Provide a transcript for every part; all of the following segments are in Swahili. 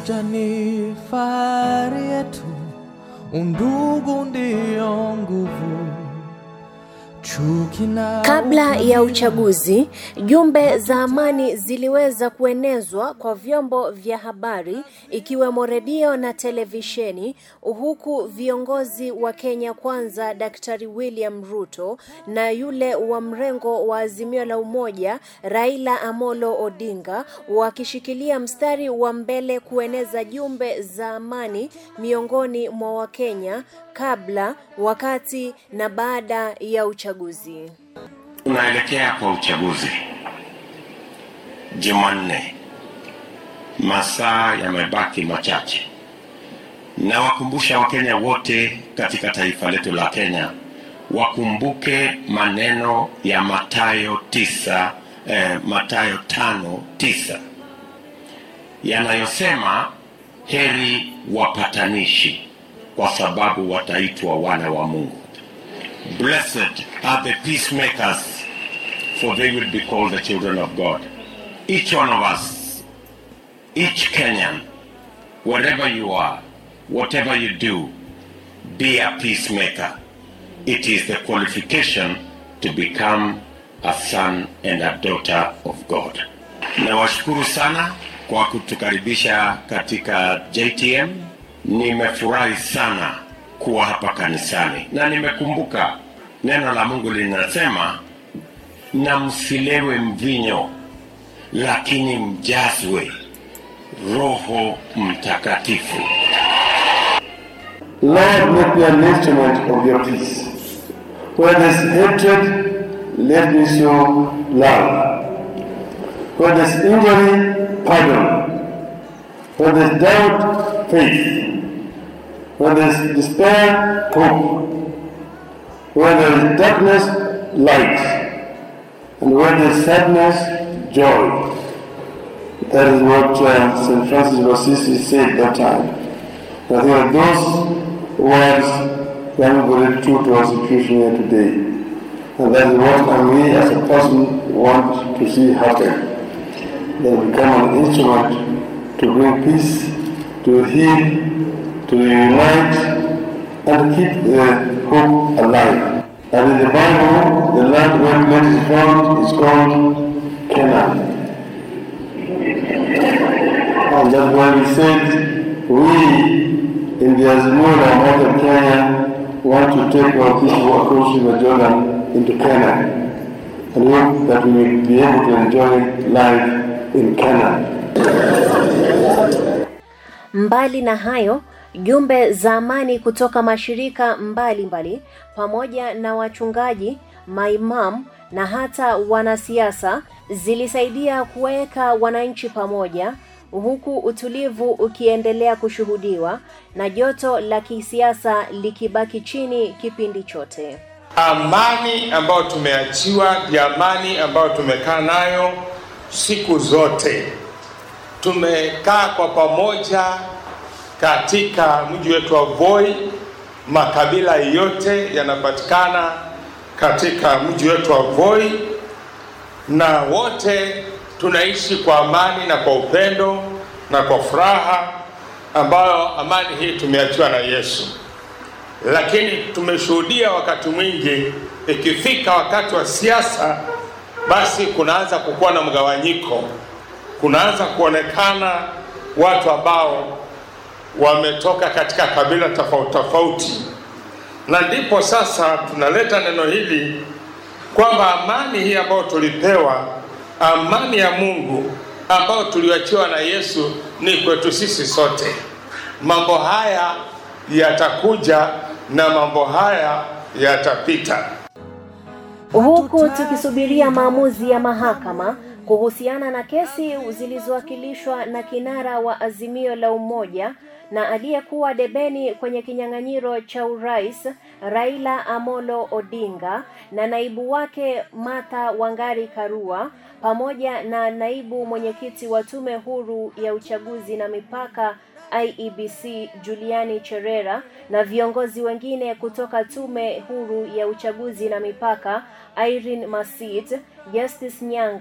Umoja ni fahari yetu, undugu ndio nguvu. Kabla ya uchaguzi, jumbe za amani ziliweza kuenezwa kwa vyombo vya habari ikiwemo redio na televisheni, huku viongozi wa Kenya Kwanza Daktari William Ruto na yule wa mrengo wa Azimio la Umoja Raila Amolo Odinga wakishikilia mstari wa mbele kueneza jumbe za amani miongoni mwa Wakenya kabla, wakati na baada ya uchaguzi. Tunaelekea kwa uchaguzi. Jumanne, masaa yamebaki machache. Na wakumbusha Wakenya wote katika taifa letu la Kenya wakumbuke maneno ya Mathayo 5:9 yanayosema heri wapatanishi kwa sababu wataitwa wana wa Mungu. Blessed are the peacemakers, for they will be called the children of God. Each one of us, each Kenyan, wherever you are, whatever you do, be a peacemaker. It is the qualification to become a son and a daughter of God. Nawashukuru sana kwa kutukaribisha katika JTM. Nimefurahi sana kuwa hapa kanisani. Na nimekumbuka neno la Mungu linasema, na msilewe mvinyo, lakini mjazwe Roho Mtakatifu. Lord, make me an instrument of your peace. Where there's hatred, let me show love. Where there's injury, pardon. Where there's doubt, faith. Where there's despair, hope. Where there is darkness, light. And where there is sadness, joy. That is what St. Francis of Assisi said that time. I think those words can be very true to our situation here today. And that is what we as a person want to see happen. That we become an instrument to bring peace, to heal, to unite, and keep the hope alive. And in the Bible, the land where blood is found is called Canaan. And that's why we said, we in the Azimio la Umoja Kenya want to take our people across the Jordan into Canaan. And hope that we will be able to enjoy life in Canaan. Mbali na hayo, jumbe za amani kutoka mashirika mbalimbali pamoja na wachungaji, maimamu na hata wanasiasa zilisaidia kuweka wananchi pamoja, huku utulivu ukiendelea kushuhudiwa na joto la kisiasa likibaki chini kipindi chote. Amani ambayo tumeachiwa, ya amani ambayo tumekaa nayo siku zote. Tumekaa kwa pamoja katika mji wetu wa Voi. Makabila yote yanapatikana katika mji wetu wa Voi, na wote tunaishi kwa amani na kwa upendo na kwa furaha, ambayo amani hii tumeachiwa na Yesu. Lakini tumeshuhudia wakati mwingi ikifika wakati wa siasa, basi kunaanza kukuwa na mgawanyiko, kunaanza kuonekana watu ambao wametoka katika kabila tofauti tofauti. Na ndipo sasa tunaleta neno hili kwamba amani hii ambayo tulipewa, amani ya Mungu ambayo tuliachiwa na Yesu, ni kwetu sisi sote. Mambo haya yatakuja na mambo haya yatapita. Huku tukisubiria maamuzi ya mahakama kuhusiana na kesi zilizowakilishwa na kinara wa Azimio la Umoja na aliyekuwa debeni kwenye kinyang'anyiro cha urais Raila Amolo Odinga na naibu wake Martha Wangari Karua, pamoja na naibu mwenyekiti wa Tume Huru ya Uchaguzi na Mipaka IEBC Juliani Cherera na viongozi wengine kutoka Tume Huru ya Uchaguzi na Mipaka Irene Masit, Justice Nyanga,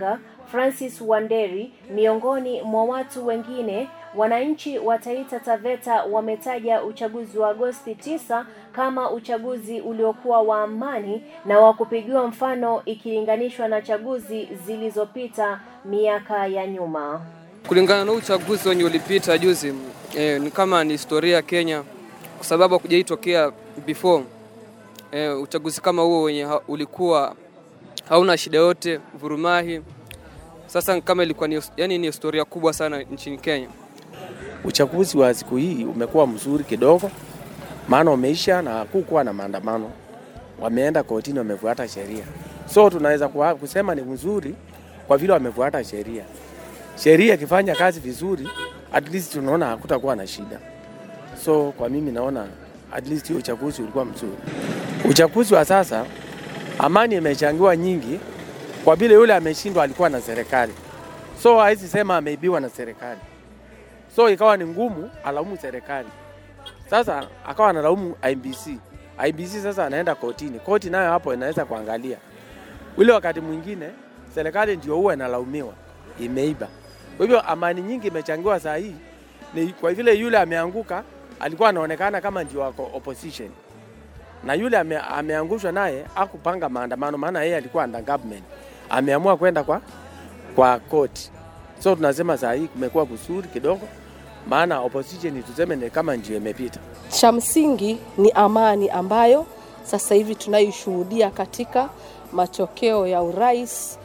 Francis Wanderi, miongoni mwa watu wengine. Wananchi wa Taita Taveta wametaja uchaguzi wa Agosti 9 kama uchaguzi uliokuwa wa amani na wa kupigiwa mfano ikilinganishwa na chaguzi zilizopita miaka ya nyuma. Kulingana na uchaguzi wenye ulipita juzi, ni kama ni historia ya Kenya kwa sababu hakujaitokea before. Uchaguzi kama huo wenye ulikuwa hauna shida yote, vurumahi. Sasa kama ilikuwa ni historia kubwa sana nchini Kenya. Uchaguzi wa siku hii umekuwa mzuri kidogo, maana umeisha na hakukuwa na maandamano. Wameenda kotini, wamefuata sheria. So tunaweza kusema ni mzuri kwa vile wamefuata sheria. Sheria ikifanya kazi vizuri, at least tunaona hakutakuwa na shida. So kwa mimi naona at least uchaguzi ulikuwa mzuri. Uchaguzi wa sasa amani imechangiwa nyingi kwa vile yule ameshindwa alikuwa na serikali. So haizi sema ameibiwa na serikali. So ikawa ni ngumu alaumu serikali. Sasa akawa analaumu IEBC. IEBC sasa anaenda kotini. Koti nayo hapo inaweza kuangalia. Ule wakati mwingine serikali ndio huwa inalaumiwa imeiba. Kwa hivyo amani nyingi imechangiwa saa hii ni kwa vile yule ameanguka alikuwa anaonekana kama ndio wako opposition. Na yule ameangushwa naye hakupanga maandamano, maana yeye alikuwa under government. Ameamua kwenda kwa court. So tunasema saa hii kumekuwa kusuri kidogo, maana opposition tuseme ni kama ndio imepita. Cha msingi ni amani ambayo sasa hivi tunaishuhudia katika matokeo ya urais,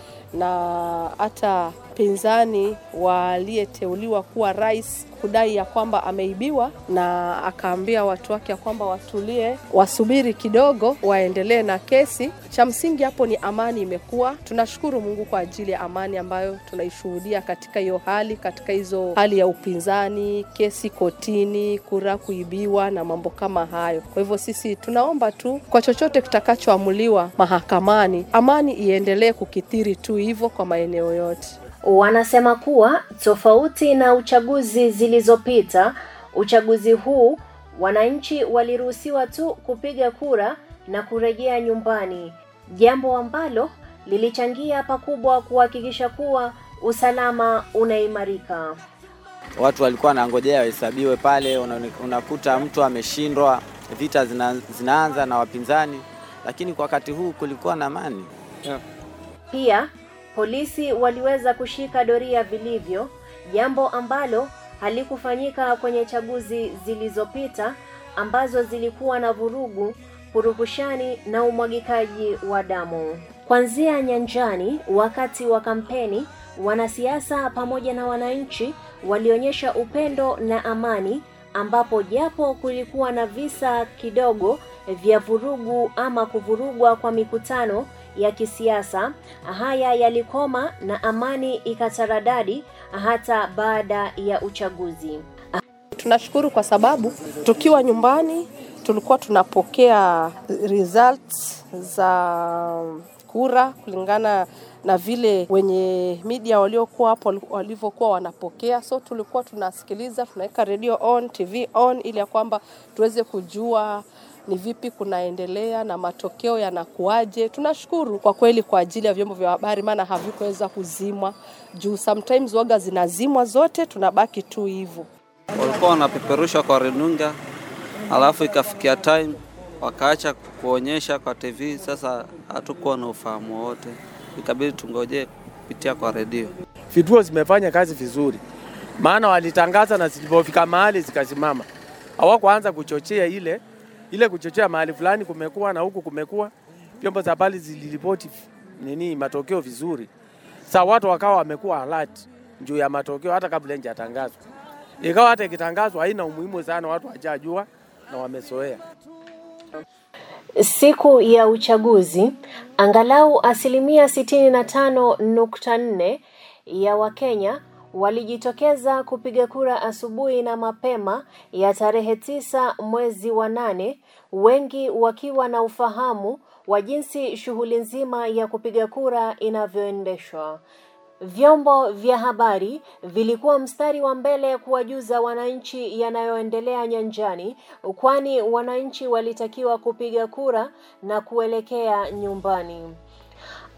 na hata pinzani waliyeteuliwa kuwa rais kudai ya kwamba ameibiwa, na akaambia watu wake ya kwamba watulie, wasubiri kidogo, waendelee na kesi. Cha msingi hapo ni amani imekuwa. Tunashukuru Mungu kwa ajili ya amani ambayo tunaishuhudia katika hiyo hali, katika hizo hali ya upinzani, kesi kotini, kura kuibiwa na mambo kama hayo. Kwa hivyo sisi tunaomba tu kwa chochote kitakachoamuliwa mahakamani, amani iendelee kukithiri tu hivyo kwa maeneo yote. Wanasema kuwa tofauti na uchaguzi zilizopita, uchaguzi huu wananchi waliruhusiwa tu kupiga kura na kurejea nyumbani, jambo ambalo lilichangia pakubwa kuhakikisha kuwa usalama unaimarika. Watu walikuwa wanangojea wahesabiwe pale, unakuta mtu ameshindwa, vita zinaanza na wapinzani, lakini kwa wakati huu kulikuwa na amani. Pia polisi waliweza kushika doria vilivyo, jambo ambalo halikufanyika kwenye chaguzi zilizopita ambazo zilikuwa na vurugu, purukushani na umwagikaji wa damu. Kuanzia nyanjani, wakati wa kampeni, wanasiasa pamoja na wananchi walionyesha upendo na amani, ambapo japo kulikuwa na visa kidogo vya vurugu ama kuvurugwa kwa mikutano ya kisiasa, haya yalikoma na amani ikataradadi hata baada ya uchaguzi. Tunashukuru kwa sababu tukiwa nyumbani tulikuwa tunapokea results za kura kulingana na vile wenye media waliokuwa hapo walivyokuwa wanapokea. So tulikuwa tunasikiliza, tunaweka radio on, TV on, ili ya kwamba tuweze kujua ni vipi kunaendelea na matokeo yanakuaje. Tunashukuru kwa kweli kwa ajili ya vyombo vya habari, maana havikuweza kuzimwa juu sometimes waga zinazimwa zote, tunabaki tu hivyo. Walikuwa wanapeperusha kwa renunga, alafu ikafikia time wakaacha kuonyesha kwa TV. Sasa hatukuwa na ufahamu wote, ikabidi tungoje kupitia kwa radio. Vituo zimefanya kazi vizuri, maana walitangaza na zilipofika mahali zikasimama. Hawakuanza kuchochea ile kuchochea mahali fulani kumekuwa na huku kumekuwa. Vyombo za habari ziliripoti matokeo vizuri. Sasa watu wakawa wamekuwa alert juu ya matokeo hata kabla hajatangazwa. Ikawa hata ikitangazwa haina umuhimu sana, watu hawajajua na wamezoea. Siku ya uchaguzi, angalau 65.4% ya Wakenya walijitokeza kupiga kura asubuhi na mapema ya tarehe 9 mwezi wa 8, wengi wakiwa na ufahamu wa jinsi shughuli nzima ya kupiga kura inavyoendeshwa. Vyombo vya habari vilikuwa mstari wa mbele kuwajuza wananchi yanayoendelea nyanjani, kwani wananchi walitakiwa kupiga kura na kuelekea nyumbani.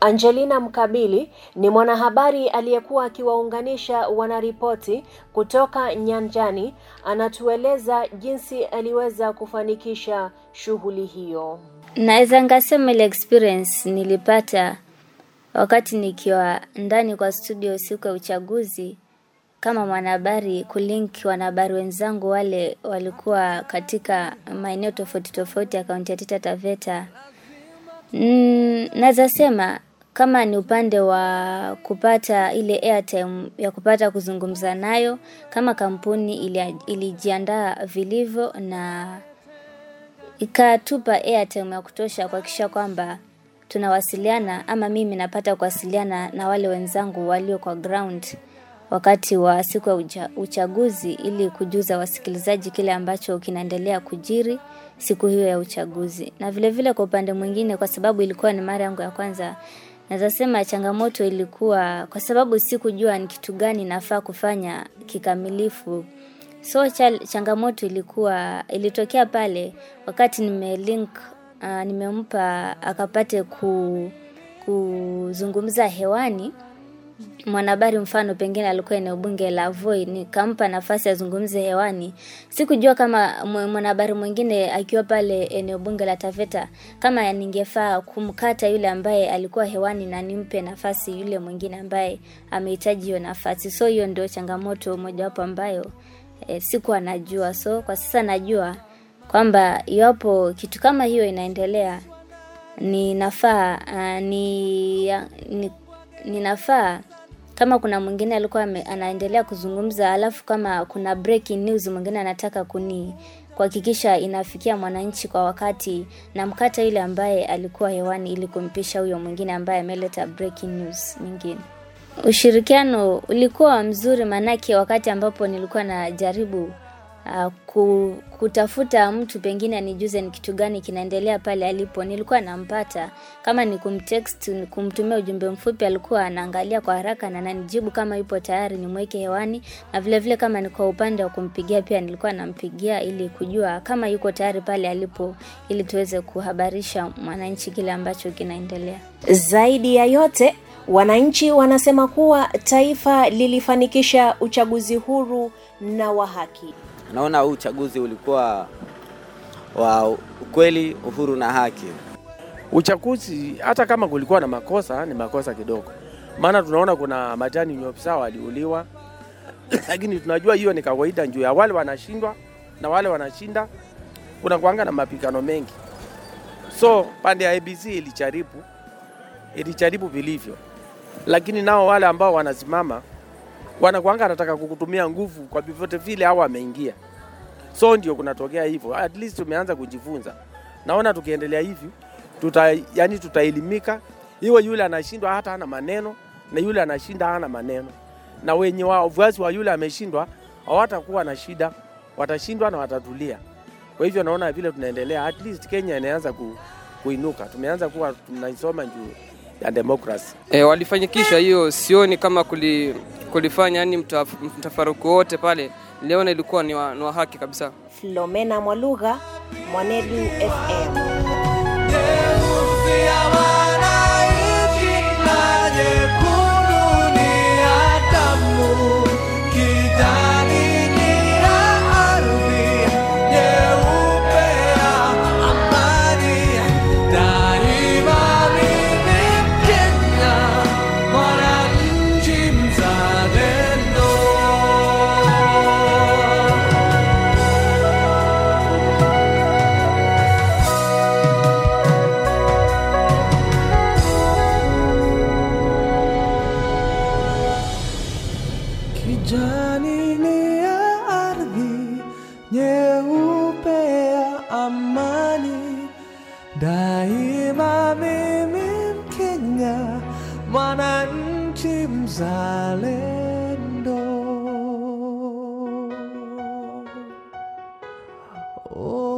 Angelina Mkabili ni mwanahabari aliyekuwa akiwaunganisha wanaripoti kutoka nyanjani. Anatueleza jinsi aliweza kufanikisha shughuli hiyo. Naweza ngasema ile experience nilipata wakati nikiwa ndani kwa studio siku ya uchaguzi kama mwanahabari, kulink wanahabari wenzangu wale walikuwa katika maeneo tofauti ya kaunti ya Taita Taveta. Naweza sema kama ni upande wa kupata ile airtime ya kupata kuzungumza nayo, kama kampuni ilijiandaa vilivyo na ikatupa airtime ya kutosha kuhakikisha kwamba tunawasiliana, ama mimi napata kuwasiliana na wale wenzangu walio kwa ground wakati wa siku ya uchaguzi, ili kujuza wasikilizaji kile ambacho kinaendelea kujiri siku hiyo ya uchaguzi. Na vile vile kwa upande mwingine, kwa sababu ilikuwa ni mara yangu ya kwanza, naweza sema changamoto ilikuwa kwa sababu sikujua ni kitu gani nafaa kufanya kikamilifu. So changamoto ilitokea pale wakati nimempa akapate kuzungumza hewani mwanahabari, mfano pengine alikuwa eneo bunge la Voi, nikampa nafasi ya zungumze hewani. Sikujua kama mwanahabari mwingine akiwa pale eneo bunge la Taveta kama ningefaa kumkata yule ambaye alikuwa hewani na nimpe nafasi yule mwingine ambaye amehitaji hiyo nafasi. So hiyo ndio changamoto mojawapo ambayo sikuwa najua. So kwa sasa najua kwamba iwapo kitu kama hiyo inaendelea, ninafaa kama kuna mwingine alikuwa anaendelea kuzungumza, alafu kama kuna breaking news mwingine anataka kuhakikisha inafikia mwananchi kwa wakati, na mkata ile ambaye alikuwa hewani ili kumpisha huyo mwingine ambaye ameleta breaking news nyingine. Ushirikiano ulikuwa mzuri, manake wakati ambapo nilikuwa najaribu kutafuta mtu pengine anijuze ni kitu gani kinaendelea pale alipo, nilikuwa nampata. Kama ni kumtext, kumtumia ujumbe mfupi, alikuwa anaangalia kwa haraka na ananijibu kama yupo tayari nimweke hewani. Na vile vile kama ni kwa upande wa kumpigia, pia nilikuwa nampigia ili kujua kama yuko tayari pale alipo, ili tuweze kuhabarisha mwananchi kile ambacho kinaendelea. Zaidi ya yote, wananchi wanasema kuwa taifa lilifanikisha uchaguzi huru na wa haki. Naona huu uchaguzi ulikuwa wa ukweli, uhuru na haki. Uchaguzi hata kama kulikuwa na makosa, ni makosa kidogo. Maana tunaona kuna majani nyopisa waliuliwa. Lakini tunajua hiyo ni kawaida, juu ya wale wanashindwa na wale wanashinda kuna kuanga na mapigano mengi. So pande ya ABC ilijaribu vilivyo. Lakini nao wale ambao wanasimama wanakuanga nataka kukutumia nguvu kwa vyovyote vile hao wameingia. So ndio kunatokea hivyo. At least tumeanza kujifunza. Naona tukiendelea hivi tutaelimika. Yule anashindwa hata hana maneno, na yule anashinda hana maneno. Na wenye wafuasi wa yule ameshindwa hawatakuwa na shida, watashindwa na watatulia. Kwa hivyo naona vile tunaendelea, at least Kenya inaanza kuinuka. Tumeanza kuwa tunaisoma juu ya democracy. Walifanyikisha hiyo, sioni kama kulifanya yani mtafaruku wote pale. Leo ilikuwa ni wa haki kabisa. Flomena Mwalugha, Mwanedu FM. Kijani ni ya ardhi, nyeupe ya amani. Daima mimi Mkenya, mwananchi mzalendo.